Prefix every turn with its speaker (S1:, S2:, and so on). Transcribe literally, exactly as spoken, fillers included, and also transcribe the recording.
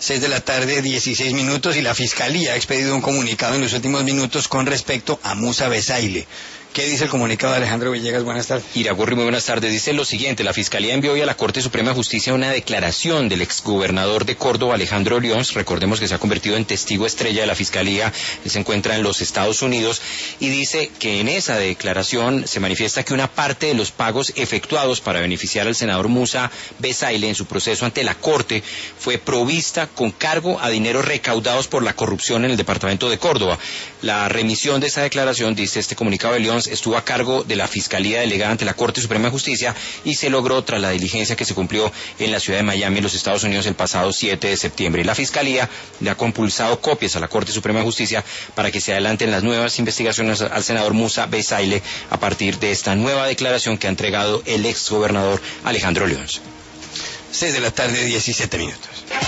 S1: seis de la tarde, dieciséis minutos, y la Fiscalía ha expedido un comunicado en los últimos minutos con respecto a Musa Besaile. ¿Qué dice el comunicado de Alejandro Villegas? Buenas tardes.
S2: Iragorri, muy buenas tardes. Dice lo siguiente: la Fiscalía envió hoy a la Corte Suprema de Justicia una declaración del exgobernador de Córdoba, Alejandro Lyons. Recordemos que se ha convertido en testigo estrella de la Fiscalía. Él se encuentra en los Estados Unidos y dice que en esa declaración se manifiesta que una parte de los pagos efectuados para beneficiar al senador Musa Besaile en su proceso ante la Corte fue provista con cargo a dineros recaudados por la corrupción en el departamento de Córdoba. La remisión de esa declaración, dice este comunicado de Lyons, estuvo a cargo de la Fiscalía delegada ante la Corte Suprema de Justicia y se logró tras la diligencia que se cumplió en la ciudad de Miami, en los Estados Unidos, el pasado siete de septiembre. La Fiscalía le ha compulsado copias a la Corte Suprema de Justicia para que se adelanten las nuevas investigaciones al senador Musa Besaile a partir de esta nueva declaración que ha entregado el exgobernador Alejandro Lyons.
S1: seis de la tarde, diecisiete minutos.